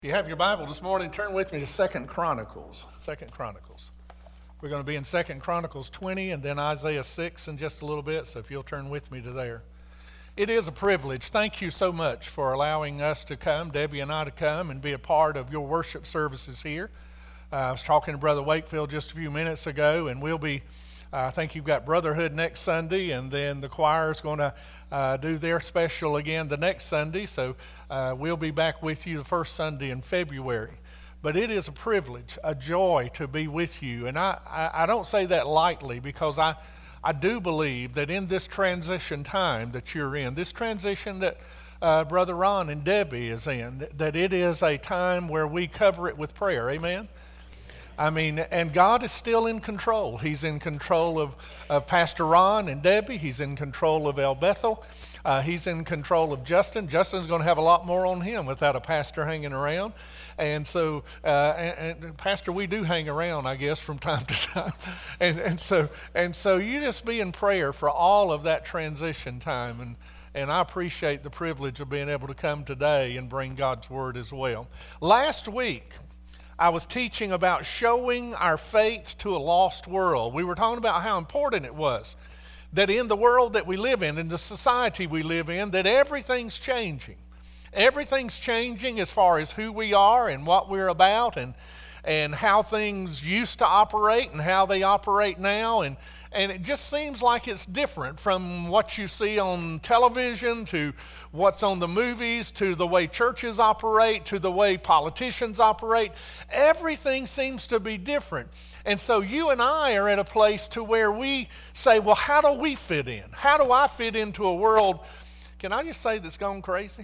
If you have your Bible this morning, turn with me to Second Chronicles. Second Chronicles. We're going to be in Second Chronicles 20 and then Isaiah 6 in just a little bit, so if you'll turn with me to there. It is a privilege. Thank you so much for allowing us to come, Debbie and I to come and be a part of your worship services here. I was talking to Brother Wakefield just a few minutes ago, and we'll be I think you've got Brotherhood next Sunday, and then the choir is going to do their special again the next Sunday. So we'll be back with you the first Sunday in February. But it is a privilege, a joy to be with you. And I don't say that lightly, because I do believe that in this transition time that you're in, this transition that Brother Ron and Debbie is in, that it is a time where we cover it with prayer. Amen? I mean, and God is still in control. He's in control of Pastor Ron and Debbie. He's in control of El Bethel. He's in control of Justin. Justin's going to have a lot more on him without a pastor hanging around. And so, and Pastor, we do hang around, I guess, from time to time. And so you just be in prayer for all of that transition time. And I appreciate the privilege of being able to come today and bring God's word as well. Last week, I was teaching about showing our faith to a lost world. We were talking about how important it was that in the world that we live in the society we live in, that everything's changing. Everything's changing as far as who we are and what we're about, and how things used to operate and how they operate now. And it just seems like it's different from what you see on television to what's on the movies to the way churches operate to the way politicians operate. Everything seems to be different. And so you and I are at a place to where we say, well, how do we fit in? How do I fit into a world, can I just say, that's gone crazy?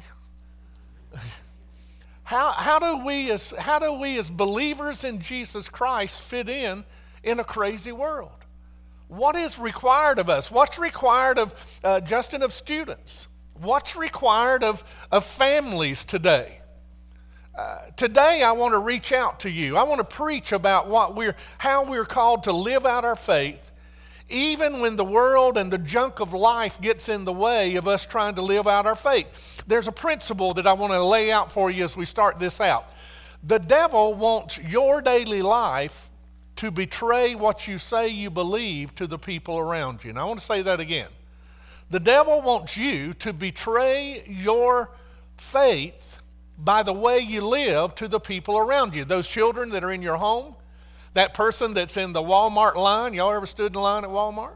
How do we as believers in Jesus Christ fit in a crazy world? What is required of us? What's required of Justin, of students? What's required of families today? Today I want to reach out to you. I want to preach about how we're called to live out our faith, even when the world and the junk of life gets in the way of us trying to live out our faith. There's a principle that I want to lay out for you as we start this out. The devil wants your daily life to betray what you say you believe to the people around you. And I want to say that again. The devil wants you to betray your faith by the way you live to the people around you. Those children that are in your home, that person that's in the Walmart line. Y'all ever stood in line at Walmart?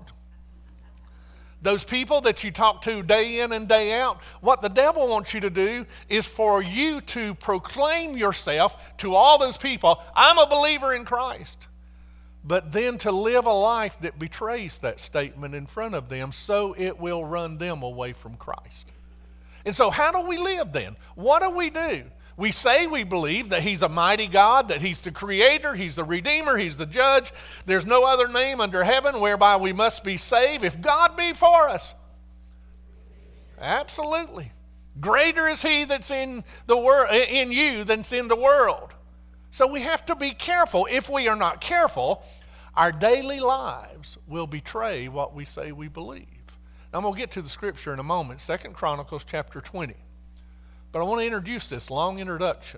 Those people that you talk to day in and day out. What the devil wants you to do is for you to proclaim yourself to all those people, I'm a believer in Christ. But then to live a life that betrays that statement in front of them, so it will run them away from Christ. And so how do we live then? What do? We say we believe that He's a mighty God, that He's the Creator, He's the Redeemer, He's the Judge. There's no other name under heaven whereby we must be saved. If God be for us, absolutely. Greater is He that's in the world, in you, than's in the world. So we have to be careful. If we are not careful, our daily lives will betray what we say we believe. Now, I'm going to get to the scripture in a moment, 2 Chronicles chapter 20. But I want to introduce this long introduction.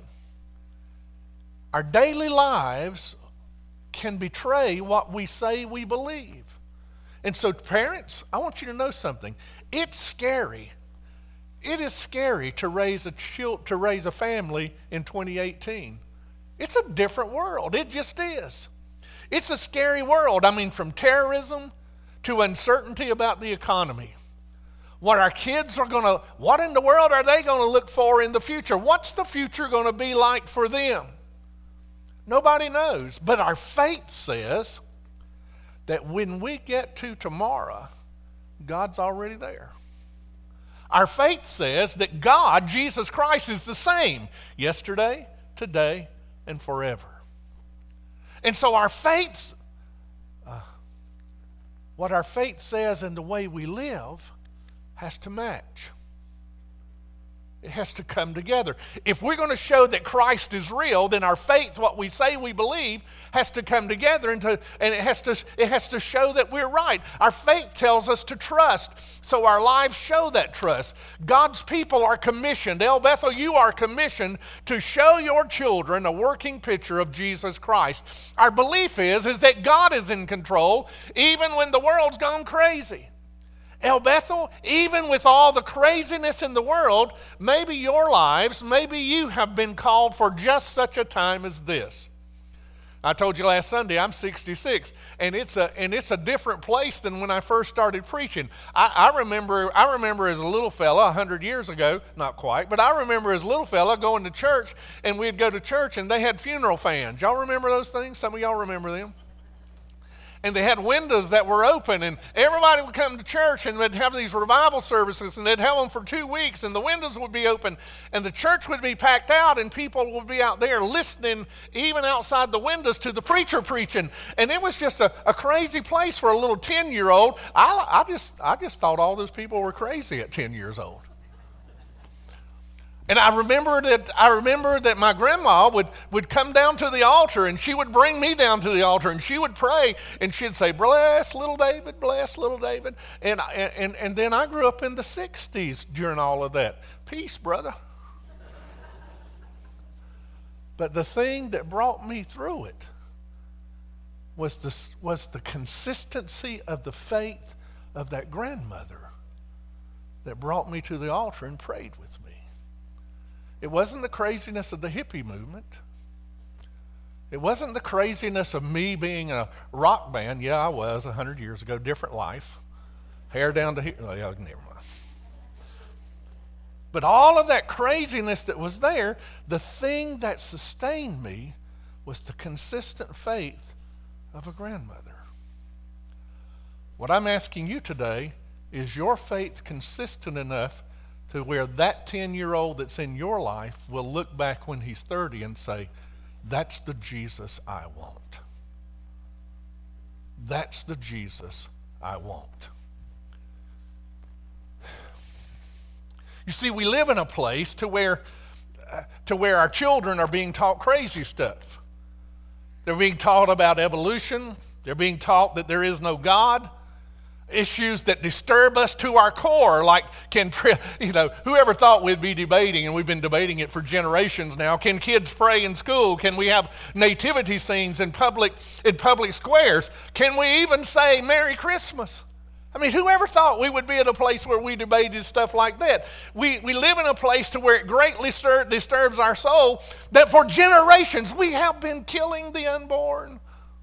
Our daily lives can betray what we say we believe. And so, parents, I want you to know something. It's scary. It is scary to raise a family in 2018. It's a different world. It just is. It's a scary world. I mean, from terrorism to uncertainty about the economy. What our kids are what in the world are they going to look for in the future? What's the future going to be like for them? Nobody knows. But our faith says that when we get to tomorrow, God's already there. Our faith says that God, Jesus Christ, is the same yesterday, today, and forever. And so our faith, what our faith says and the way we live has to match. It has to come together. If we're going to show that Christ is real, then our faith, what we say we believe, has to come together and it has to show that we're right. Our faith tells us to trust, so our lives show that trust. God's people are commissioned. El Bethel, you are commissioned to show your children a working picture of Jesus Christ. Our belief is that God is in control even when the world's gone crazy. El Bethel, even with all the craziness in the world, maybe your lives, maybe you have been called for just such a time as this. I told you last Sunday I'm 66, and it's a different place than when I first started preaching. I remember as a little fella 100 years ago, not quite, but I remember as a little fella going to church, and we'd go to church and they had funeral fans. Y'all remember those things? Some of y'all remember them. And they had windows that were open, and everybody would come to church, and they'd have these revival services, and they'd have them for 2 weeks, and the windows would be open, and the church would be packed out, and people would be out there listening, even outside the windows, to the preacher preaching. And it was just a crazy place for a little 10-year-old. I just thought all those people were crazy at 10 years old. And I remember that my grandma would come down to the altar, and she would bring me down to the altar, and she would pray, and she'd say, bless little David, bless little David. And then I grew up in the 60s during all of that. Peace, brother. But the thing that brought me through it was the consistency of the faith of that grandmother that brought me to the altar and prayed with me. It wasn't the craziness of the hippie movement. It wasn't the craziness of me being a rock band. Yeah, I was 100 years ago, different life. Hair down to here. Oh, yeah, never mind. But all of that craziness that was there, the thing that sustained me was the consistent faith of a grandmother. What I'm asking you today, is your faith consistent enough to where that 10-year-old that's in your life will look back when he's 30 and say, that's the Jesus I want. That's the Jesus I want. You see, we live in a place to where our children are being taught crazy stuff. They're being taught about evolution. They're being taught that there is no God. Issues that disturb us to our core, like whoever thought we'd be debating, and we've been debating it for generations now, can kids pray in school? Can we have nativity scenes in public squares? Can we even say Merry Christmas? I mean, whoever thought we would be at a place where we debated stuff like that? We live in a place to where it greatly disturbs our soul, that for generations we have been killing the unborn.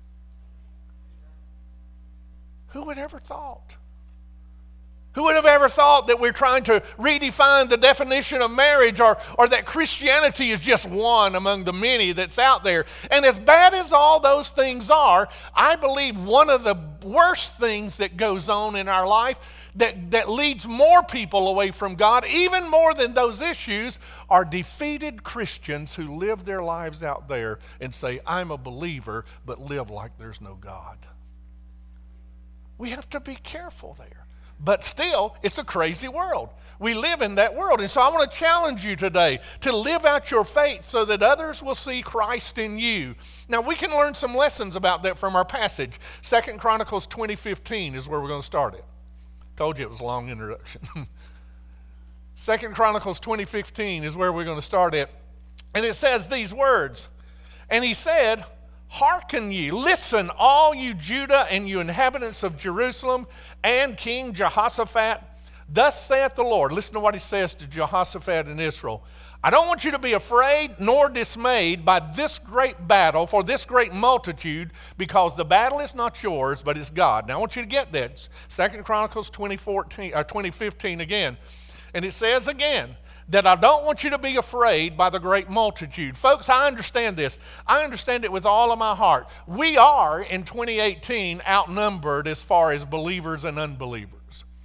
Who would ever thought? Who would have ever thought that we're trying to redefine the definition of marriage, or that Christianity is just one among the many that's out there? And as bad as all those things are, I believe one of the worst things that goes on in our life that leads more people away from God, even more than those issues, are defeated Christians who live their lives out there and say, I'm a believer, but live like there's no God. We have to be careful there. But still, it's a crazy world. We live in that world. And so I want to challenge you today to live out your faith so that others will see Christ in you. Now, we can learn some lessons about that from our passage. 2 Chronicles 20:15 is where we're going to start it. Told you it was a long introduction. 2 Chronicles 20:15 is where we're going to start it. And it says these words, and he said, hearken ye, listen, all you Judah and you inhabitants of Jerusalem and King Jehoshaphat. Thus saith the Lord. Listen to what he says to Jehoshaphat in Israel. I don't want you to be afraid nor dismayed by this great battle, for this great multitude, because the battle is not yours, but it's God. Now I want you to get that. 2 Chronicles 20:15 again. And it says again, that I don't want you to be afraid by the great multitude. Folks, I understand this. I understand it with all of my heart. We are, in 2018, outnumbered as far as believers and unbelievers.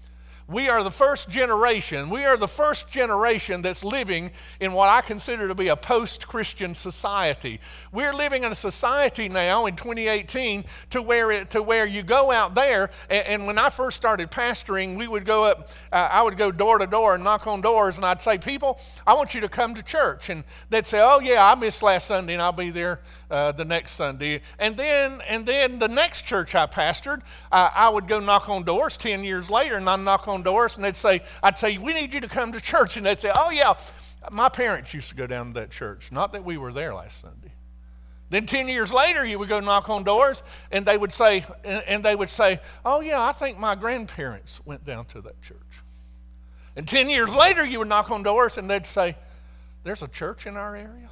We are the first generation. We are the first generation that's living in what I consider to be a post-Christian society. We're living in a society now in 2018 to where you go out there, and when I first started pastoring, we would go up, I would go door to door and knock on doors, and I'd say, people, I want you to come to church. And they'd say, oh yeah, I missed last Sunday, and I'll be there the next Sunday. And then the next church I pastored, I would go knock on doors 10 years later, and I'd knock on doors, and I'd say, we need you to come to church. And they'd say, oh yeah, my parents used to go down to that church. Not that we were there last Sunday. Then 10 years later, you would go knock on doors, and they would say, oh yeah, I think my grandparents went down to that church. And 10 years later, you would knock on doors, and they'd say, there's a church in our area?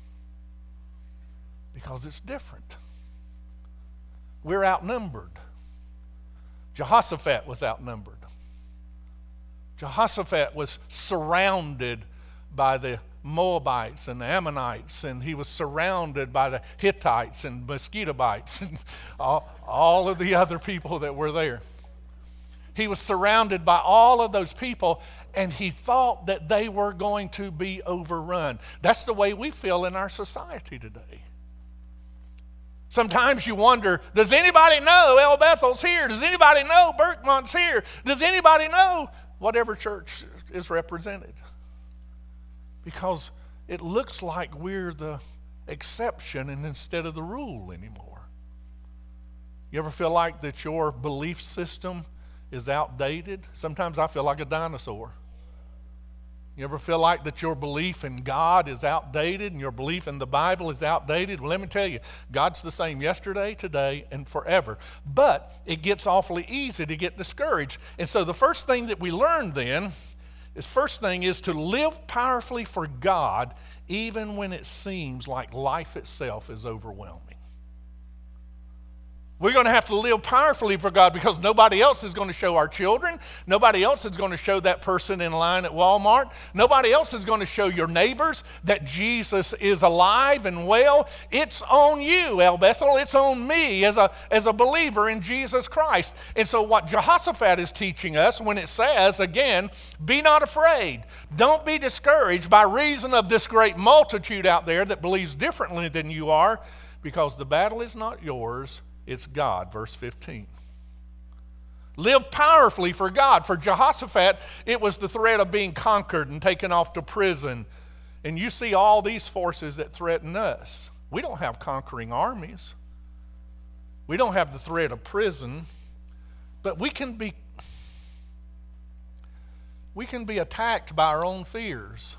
Because it's different. We're outnumbered. Jehoshaphat was outnumbered. Jehoshaphat was surrounded by the Moabites and the Ammonites, and he was surrounded by the Hittites and Mosquitobites and all of the other people that were there. He was surrounded by all of those people, and he thought that they were going to be overrun. That's the way we feel in our society today. Sometimes you wonder, does anybody know El Bethel's here? Does anybody know Berkmont's here? Does anybody know whatever church is represented? Because it looks like we're the exception and instead of the rule anymore. You ever feel like that your belief system is outdated? Sometimes I feel like a dinosaur. You ever feel like that your belief in God is outdated and your belief in the Bible is outdated? Well, let me tell you, God's the same yesterday, today, and forever. But it gets awfully easy to get discouraged. And so the first thing that we learn then is to live powerfully for God even when it seems like life itself is overwhelming. We're going to have to live powerfully for God because nobody else is going to show our children. Nobody else is going to show that person in line at Walmart. Nobody else is going to show your neighbors that Jesus is alive and well. It's on you, El Bethel. It's on me as a believer in Jesus Christ. And so what Jehoshaphat is teaching us when it says, again, be not afraid. Don't be discouraged by reason of this great multitude out there that believes differently than you are, because the battle is not yours. It's God, verse 15. Live powerfully for God. For Jehoshaphat, it was the threat of being conquered and taken off to prison. And you see all these forces that threaten us. We don't have conquering armies. We don't have the threat of prison. But we can be attacked by our own fears.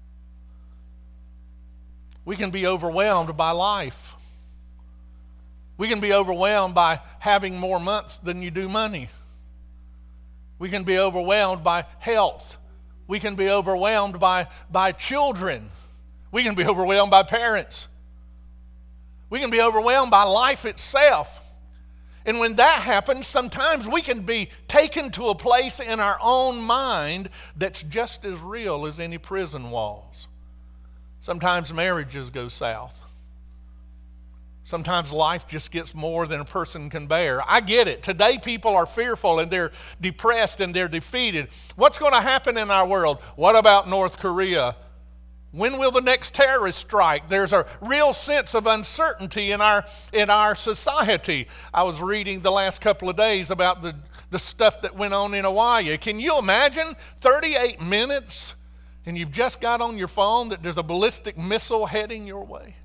We can be overwhelmed by life. We can be overwhelmed by having more months than you do money. We can be overwhelmed by health. We can be overwhelmed by children. We can be overwhelmed by parents. We can be overwhelmed by life itself. And when that happens, sometimes we can be taken to a place in our own mind that's just as real as any prison walls. Sometimes marriages go south. Sometimes life just gets more than a person can bear. I get it. Today people are fearful and they're depressed and they're defeated. What's going to happen in our world? What about North Korea? When will the next terrorist strike? There's a real sense of uncertainty in our society. I was reading the last couple of days about the stuff that went on in Hawaii. Can you imagine 38 minutes and you've just got on your phone that there's a ballistic missile heading your way?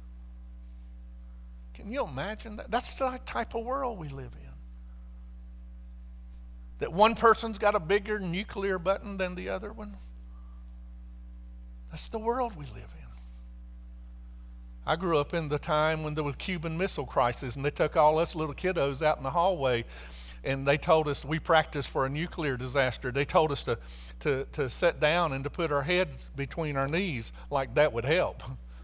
Can you imagine that? That's the type of world we live in. That one person's got a bigger nuclear button than the other one. That's the world we live in. I grew up in the time when there was Cuban Missile Crisis, and they took all us little kiddos out in the hallway, and they told us, we practiced for a nuclear disaster. They told us to sit down and to put our heads between our knees like that would help.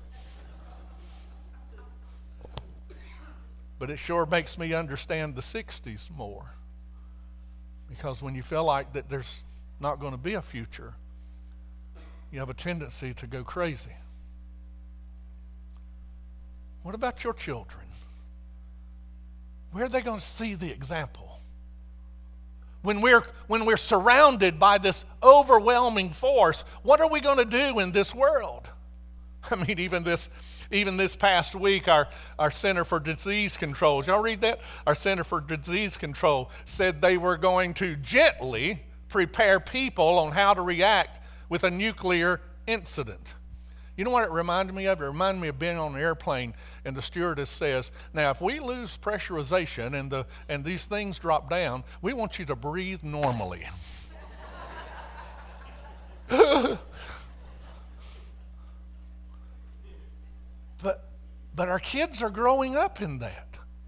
But it sure makes me understand the 60s more. Because when you feel like that there's not going to be a future, you have a tendency to go crazy. What about your children? Where are they going to see the example? when we're surrounded by this overwhelming force, what are we going to do in this world? I mean, even this past week, our Center for Disease Control, did y'all read that? Our Center for Disease Control said they were going to gently prepare people on how to react with a nuclear incident. You know what it reminded me of? It reminded me of being on an airplane and the stewardess says, now if we lose pressurization and these things drop down, we want you to breathe normally. But our kids are growing up in that.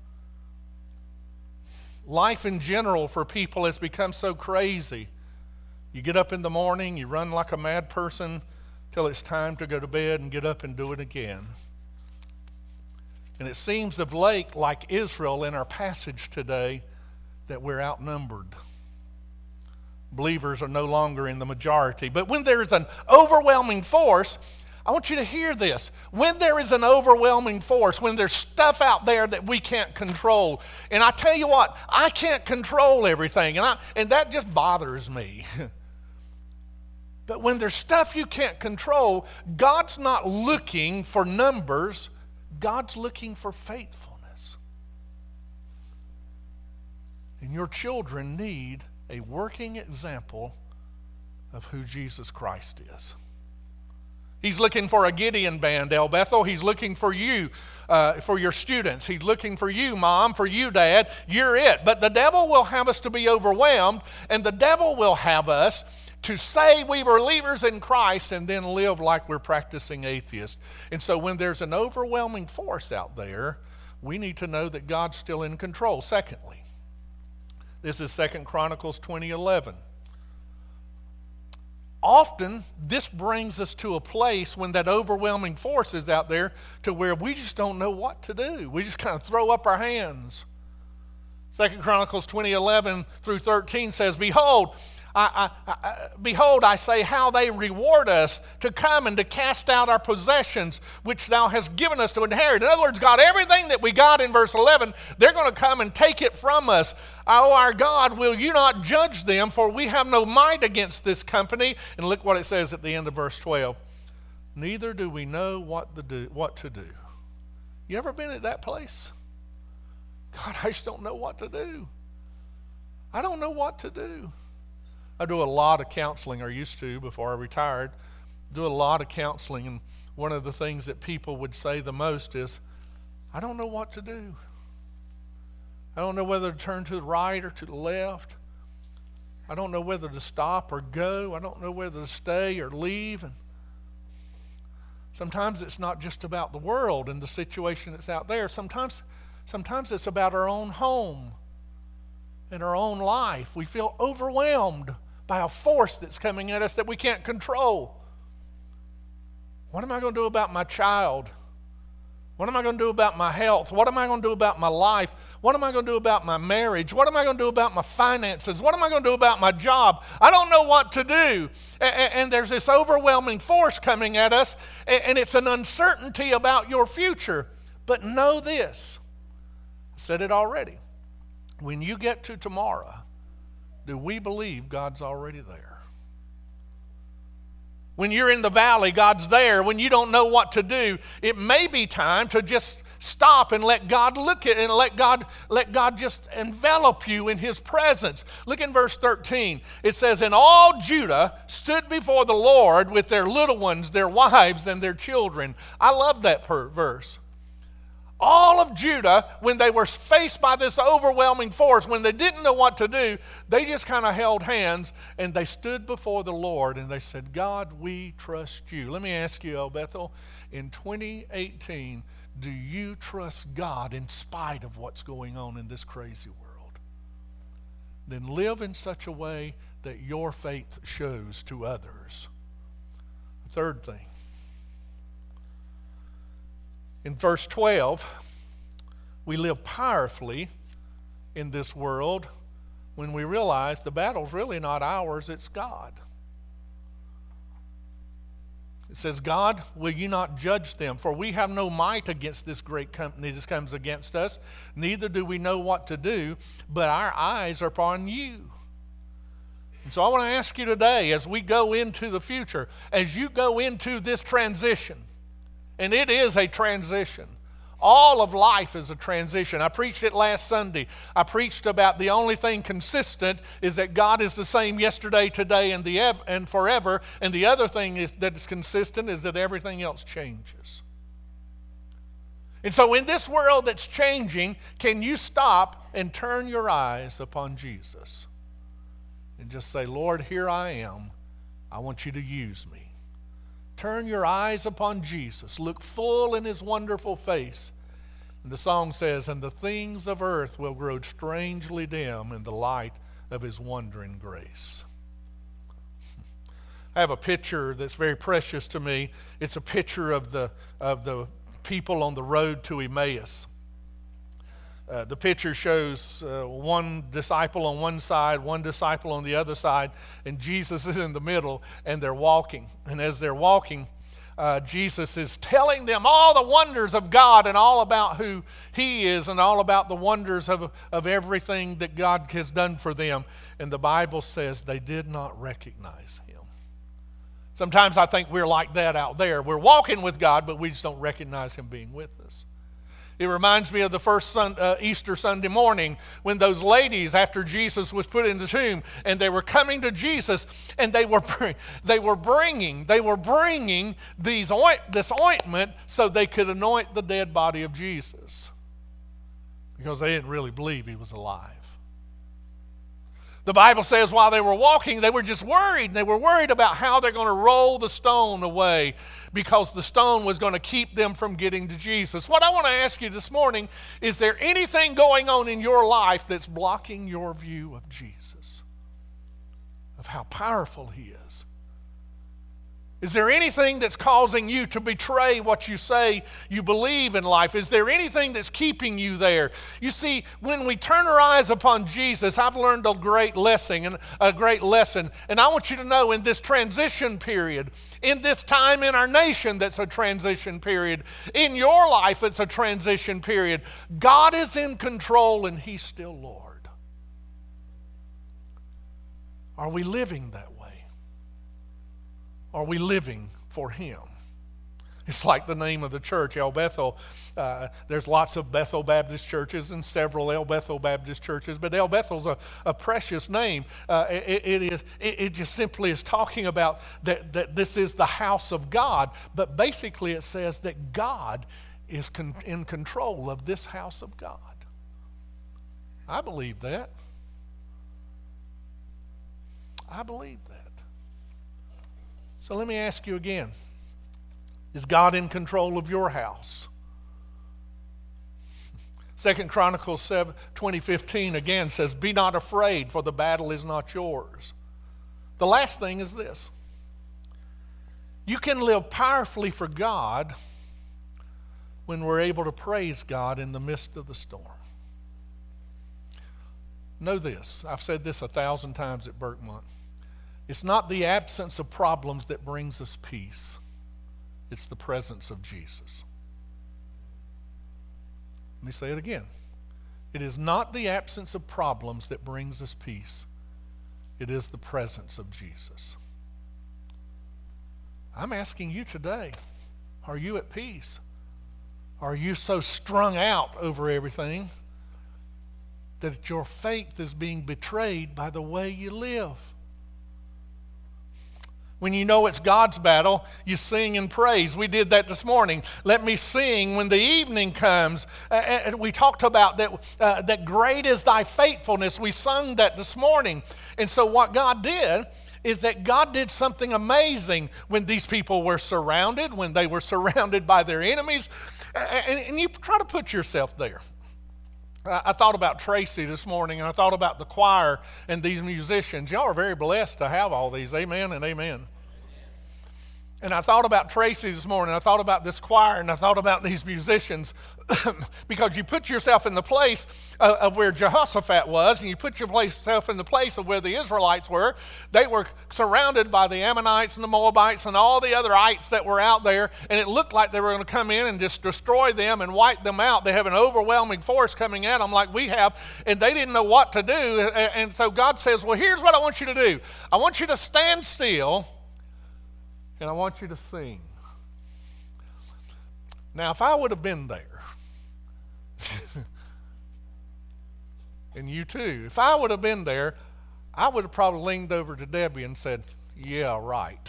Life in general for people has become so crazy. You get up in the morning, you run like a mad person till it's time to go to bed and get up and do it again. And it seems of late, like Israel in our passage today, that we're outnumbered. Believers are no longer in the majority. But when there is an overwhelming force, I want you to hear this. When there is an overwhelming force, when there's stuff out there that we can't control, and I tell you what, I can't control everything, and that just bothers me. But when there's stuff you can't control, God's not looking for numbers, God's looking for faithfulness. And your children need a working example of who Jesus Christ is. He's looking for a Gideon band, El Bethel. He's looking for you, for your students. He's looking for you, Mom, for you, Dad. You're it. But the devil will have us to be overwhelmed, and the devil will have us to say we were believers in Christ and then live like we're practicing atheists. And so when there's an overwhelming force out there, we need to know that God's still in control. Secondly, this is 2 Chronicles 20:11. Often, this brings us to a place when that overwhelming force is out there to where we just don't know what to do. We just kind of throw up our hands. 2 Chronicles 20:11 through 13 says, Behold, I say how they reward us to come and to cast out our possessions, which thou hast given us to inherit. In other words, God, everything that we got in verse 11, they're going to come and take it from us. Oh, our God, will you not judge them? For we have no might against this company. And look what it says at the end of verse 12. Neither do we know what to do. You ever been at that place? God, I just don't know what to do. I don't know what to do. I do a lot of counseling, or used to before I retired. Do a lot of counseling, and one of the things that people would say the most is, I don't know what to do. I don't know whether to turn to the right or to the left. I don't know whether to stop or go. I don't know whether to stay or leave. And sometimes it's not just about the world and the situation that's out there. Sometimes it's about our own home and our own life. We feel overwhelmed by a force that's coming at us that we can't control. What am I going to do about my child? What am I going to do about my health? What am I going to do about my life? What am I going to do about my marriage? What am I going to do about my finances? What am I going to do about my job? I don't know what to do. And there's this overwhelming force coming at us, and it's an uncertainty about your future. But know this. I said it already. When you get to tomorrow, do we believe God's already there? When you're in the valley, God's there. When you don't know what to do, it may be time to just stop and let God look at it and let God just envelop you in His presence. Look in verse 13. It says, And all Judah stood before the Lord with their little ones, their wives, and their children. I love that verse. All of Judah, when they were faced by this overwhelming force, when they didn't know what to do, they just kind of held hands and they stood before the Lord and they said, God, we trust you. Let me ask you, El Bethel, in 2018, do you trust God in spite of what's going on in this crazy world? Then live in such a way that your faith shows to others. Third thing. In verse 12, we live powerfully in this world when we realize the battle's really not ours, it's God. It says, God, will you not judge them? For we have no might against this great company that comes against us. Neither do we know what to do, but our eyes are upon you. And so I want to ask you today, as we go into the future, as you go into this transition, and it is a transition. All of life is a transition. I preached it last Sunday. I preached about the only thing consistent is that God is the same yesterday, today, and forever. And the other thing that is consistent is that everything else changes. And so in this world that's changing, can you stop and turn your eyes upon Jesus? And just say, Lord, here I am. I want you to use me. Turn your eyes upon Jesus. Look full in his wonderful face. And the song says, and the things of earth will grow strangely dim in the light of his wondering grace. I have a picture that's very precious to me. It's a picture of the people on the road to Emmaus. The picture shows one disciple on one side, one disciple on the other side, and Jesus is in the middle, and they're walking. And as they're walking, Jesus is telling them all the wonders of God and all about who he is and all about the wonders of everything that God has done for them. And the Bible says they did not recognize him. Sometimes I think we're like that out there. We're walking with God, but we just don't recognize him being with us. It reminds me of the first Easter Sunday morning when those ladies, after Jesus was put in the tomb, and they were coming to Jesus, and they were bringing this ointment so they could anoint the dead body of Jesus, because they didn't really believe he was alive. The Bible says while they were walking, they were just worried. They were worried about how they're going to roll the stone away, because the stone was going to keep them from getting to Jesus. What I want to ask you this morning, is there anything going on in your life that's blocking your view of Jesus, of how powerful he is? Is there anything that's causing you to betray what you say you believe in life? Is there anything that's keeping you there? You see, when we turn our eyes upon Jesus, I've learned a great lesson. And I want you to know, in this transition period, in this time in our nation that's a transition period, in your life it's a transition period, God is in control and he's still Lord. Are we living that way? Are we living for him? It's like the name of the church, El Bethel. There's lots of Bethel Baptist churches and several El Bethel Baptist churches, but El Bethel's a precious name. It just simply is talking about that this is the house of God, but basically it says that God is in control of this house of God. I believe that. I believe that. So let me ask you again. Is God in control of your house? 2 Chronicles 20:15 again says, be not afraid, for the battle is not yours. The last thing is this. You can live powerfully for God when we're able to praise God in the midst of the storm. Know this. I've said this 1,000 times at Berkmont. It's not the absence of problems that brings us peace. It's the presence of Jesus. Let me say it again. It is not the absence of problems that brings us peace. It is the presence of Jesus. I'm asking you today, are you at peace? Are you so strung out over everything that your faith is being betrayed by the way you live? When you know it's God's battle, you sing and praise. We did that this morning. Let me sing when the evening comes. And we talked about that great is thy faithfulness. We sung that this morning. And so what God did is that God did something amazing when these people were surrounded, when they were surrounded by their enemies. And you try to put yourself there. I thought about Tracy this morning, and I thought about the choir and these musicians. Y'all are very blessed to have all these. Amen and amen. And I thought about Tracy this morning. I thought about this choir, and I thought about these musicians, because you put yourself in the place of where Jehoshaphat was, and you put yourself in the place of where the Israelites were. They were surrounded by the Ammonites and the Moabites and all the other ites that were out there, and it looked like they were going to come in and just destroy them and wipe them out. They have an overwhelming force coming at them like we have, and they didn't know what to do. And so God says, well, here's what I want you to do. I want you to stand still, and I want you to sing. Now, if I would have been there, and you too, if I would have been there, I would have probably leaned over to Debbie and said, yeah, right.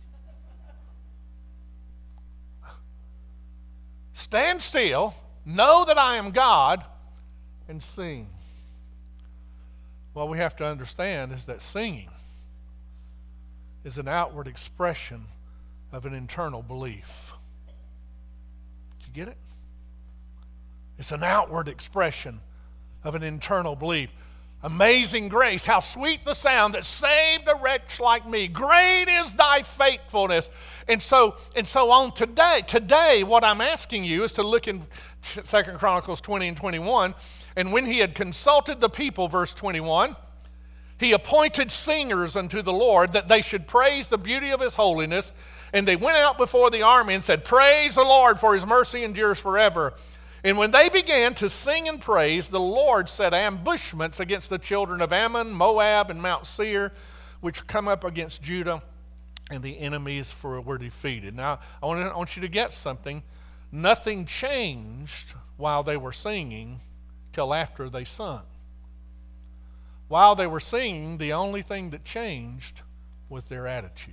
Stand still, know that I am God, and sing. What we have to understand is that singing is an outward expression of an internal belief. Did you get it? It's an outward expression of an internal belief. Amazing grace, how sweet the sound that saved a wretch like me. Great is thy faithfulness. And so on today, what I'm asking you is to look in 2 Chronicles 20 and 21. And when he had consulted the people, verse 21, he appointed singers unto the Lord, that they should praise the beauty of his holiness. And they went out before the army and said, praise the Lord, for his mercy endures forever. And when they began to sing and praise, the Lord set ambushments against the children of Ammon, Moab, and Mount Seir, which come up against Judah, and the enemies were defeated. Now, I want you to get something. Nothing changed while they were singing till after they sung. While they were singing, the only thing that changed was their attitude.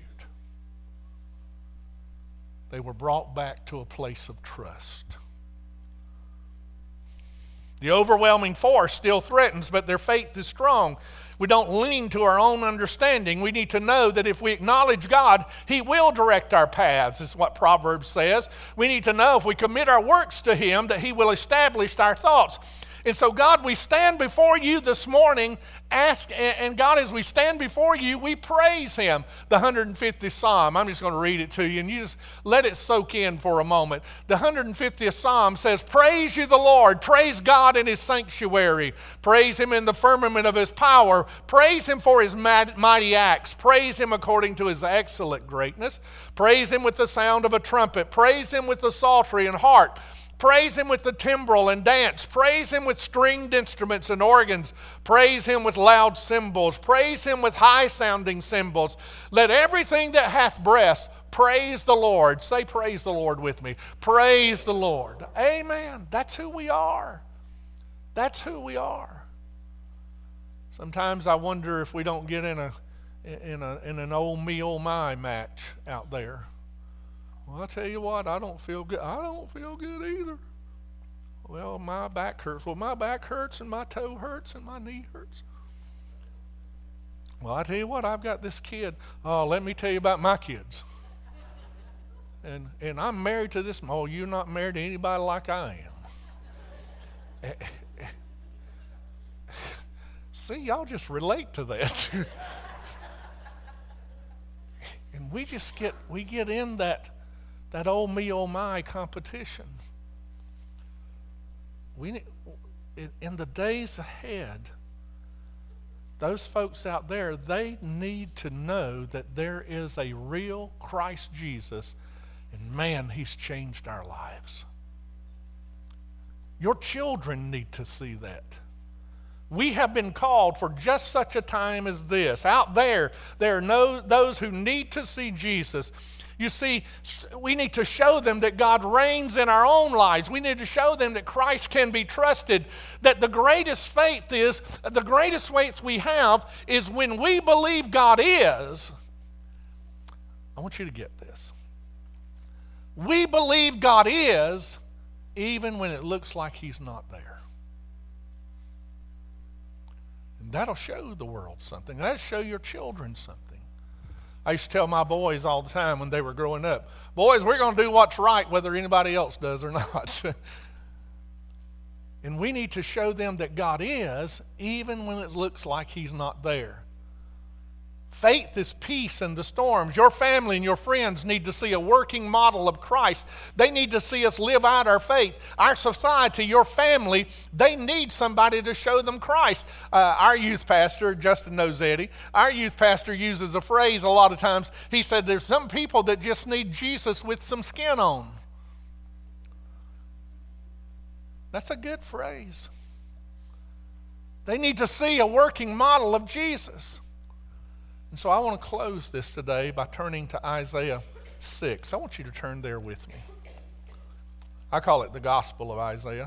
They were brought back to a place of trust. The overwhelming force still threatens, but their faith is strong. We don't lean to our own understanding. We need to know that if we acknowledge God, he will direct our paths, is what Proverbs says. We need to know if we commit our works to him, that he will establish our thoughts. And so, God, we stand before you this morning, and God, as we stand before you, we praise him. The 150th Psalm, I'm just going to read it to you, and you just let it soak in for a moment. The 150th Psalm says, praise you the Lord, praise God in his sanctuary, praise him in the firmament of his power, praise him for his mighty acts, praise him according to his excellent greatness, praise him with the sound of a trumpet, praise him with the psaltery and harp, praise him with the timbrel and dance. Praise him with stringed instruments and organs. Praise him with loud cymbals. Praise him with high-sounding cymbals. Let everything that hath breath praise the Lord. Say praise the Lord with me. Praise the Lord. Amen. That's who we are. That's who we are. Sometimes I wonder if we don't get in an old me, oh my match out there. Well, I'll tell you what, I don't feel good. I don't feel good either. Well, my back hurts. Well, my back hurts and my toe hurts and my knee hurts. Well, I tell you what, I've got this kid. Oh, let me tell you about my kids. And I'm married to this. Oh, you're not married to anybody like I am. See, y'all just relate to that. And we get in that old me, oh my competition. In the days ahead, those folks out there, they need to know that there is a real Christ Jesus, and man, he's changed our lives. Your children need to see that. We have been called for just such a time as this. Out there are those who need to see Jesus. You see, we need to show them that God reigns in our own lives. We need to show them that Christ can be trusted, that the greatest faith we have is when we believe God is. I want you to get this. We believe God is even when it looks like he's not there. And that'll show the world something. That'll show your children something. I used to tell my boys all the time when they were growing up, boys, we're going to do what's right whether anybody else does or not. And we need to show them that God is even when it looks like he's not there. Faith is peace in the storms. Your family and your friends need to see a working model of Christ. They need to see us live out our faith. Our society, your family, they need somebody to show them Christ. Our youth pastor, Justin Nozetti, our youth pastor uses a phrase a lot of times. He said there's some people that just need Jesus with some skin on. That's a good phrase. They need to see a working model of Jesus. And so I want to close this today by turning to Isaiah 6. I want you to turn there with me. I call it the Gospel of Isaiah.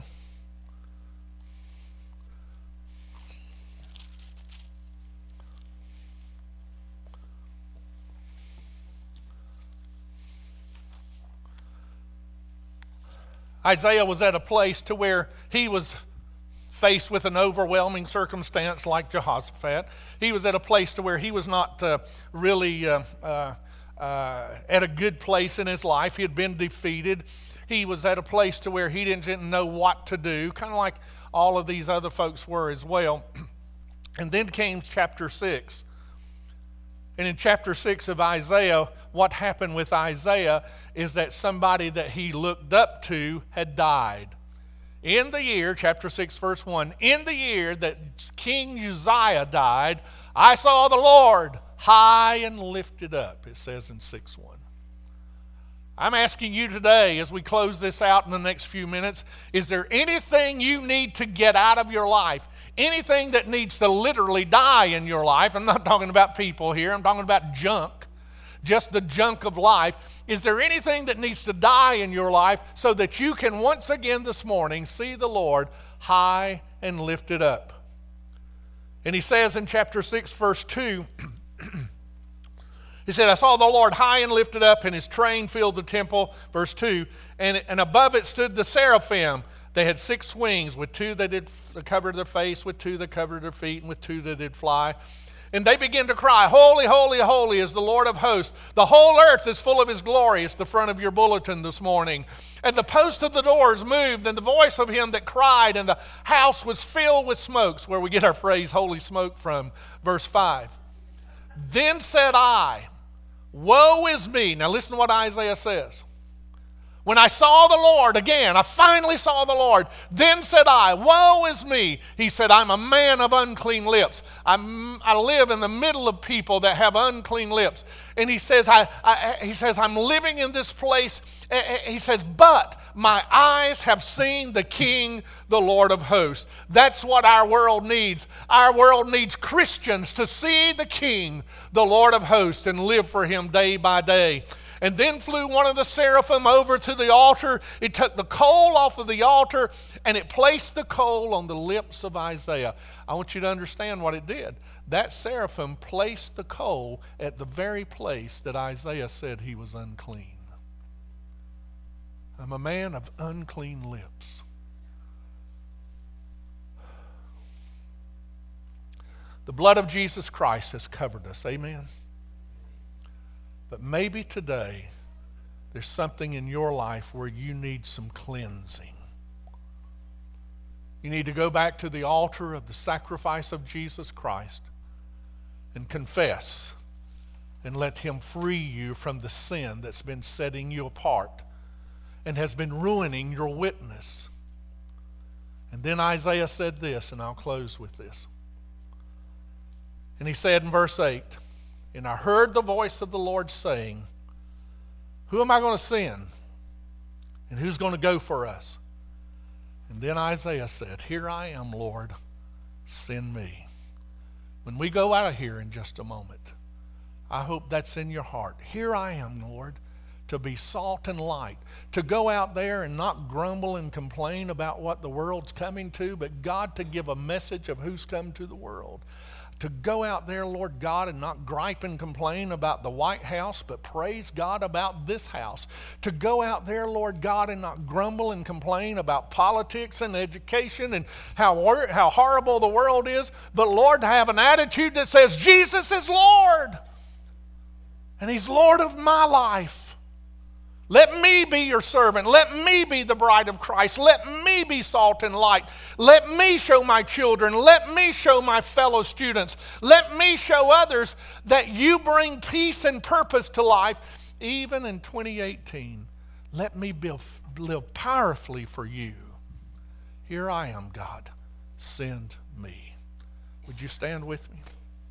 Isaiah was at a place to where he was faced with an overwhelming circumstance like Jehoshaphat. He was at a place to where he was not really at a good place in his life. He had been defeated. He was at a place to where he didn't know what to do, kind of like all of these other folks were as well. And then came chapter 6. And in chapter 6 of Isaiah, what happened with Isaiah is that somebody that he looked up to had died. In the year, chapter 6, verse 1, in the year that King Uzziah died, I saw the Lord high and lifted up, it says in 6:1. I'm asking you today, as we close this out in the next few minutes, is there anything you need to get out of your life? Anything that needs to literally die in your life? I'm not talking about people here, I'm talking about junk. Just the junk of life. Is there anything that needs to die in your life so that you can once again this morning see the Lord high and lifted up? And he says in chapter 6, verse 2, he said, I saw the Lord high and lifted up, and his train filled the temple. Verse 2, and above it stood the seraphim. They had 6 wings, with 2 that did cover their face, with 2 that covered their feet, and with 2 that did fly. And they began to cry, holy, holy, holy is the Lord of hosts. The whole earth is full of his glory. It's the front of your bulletin this morning. And the post of the doors moved, and the voice of him that cried, and the house was filled with smokes, where we get our phrase holy smoke from, verse 5. Then said I, woe is me. Now listen to what Isaiah says. When I saw the Lord, again, I finally saw the Lord. Then said I, woe is me. He said, I'm a man of unclean lips. I live in the middle of people that have unclean lips. And he says, I'm living in this place. He says, but my eyes have seen the King, the Lord of hosts. That's what our world needs. Our world needs Christians to see the King, the Lord of hosts, and live for him day by day. And then flew one of the seraphim over to the altar. It took the coal off of the altar, and it placed the coal on the lips of Isaiah. I want you to understand what it did. That seraphim placed the coal at the very place that Isaiah said he was unclean. I'm a man of unclean lips. The blood of Jesus Christ has covered us. Amen. But maybe today there's something in your life where you need some cleansing. You need to go back to the altar of the sacrifice of Jesus Christ and confess and let him free you from the sin that's been setting you apart and has been ruining your witness. And then Isaiah said this, and I'll close with this. And he said in verse 8, and I heard the voice of the Lord saying, who am I going to send? And who's going to go for us? And then Isaiah said, here I am, Lord, send me. When we go out of here in just a moment, I hope that's in your heart. Here I am, Lord, to be salt and light, to go out there and not grumble and complain about what the world's coming to, but God, to give a message of who's come to the world. To go out there, Lord God, and not gripe and complain about the White House, but praise God about this house. To go out there, Lord God, and not grumble and complain about politics and education and how horrible the world is, but Lord, to have an attitude that says, Jesus is Lord, and he's Lord of my life. Let me be your servant. Let me be the bride of Christ. Let me be salt and light. Let me show my children. Let me show my fellow students. Let me show others that you bring peace and purpose to life, even in 2018. Let me live powerfully for you. Here I am, God. Send me. Would you stand with me?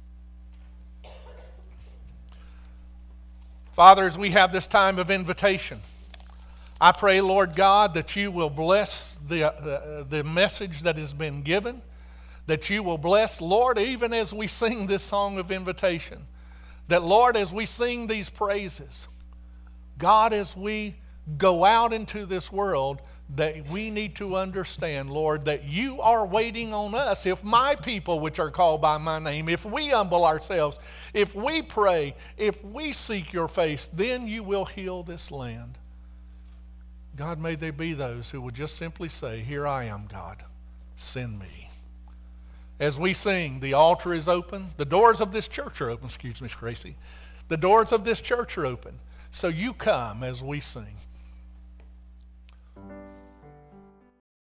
Father, as we have this time of invitation, I pray, Lord God, that you will bless the message that has been given, that you will bless, Lord, even as we sing this song of invitation, that, Lord, as we sing these praises, God, as we go out into this world, that we need to understand, Lord, that you are waiting on us. If my people, which are called by my name, if we humble ourselves, if we pray, if we seek your face, then you will heal this land. God, may there be those who would just simply say, here I am, God, send me. As we sing, the altar is open. The doors of this church are open. Excuse me, Gracie. The doors of this church are open. So you come as we sing.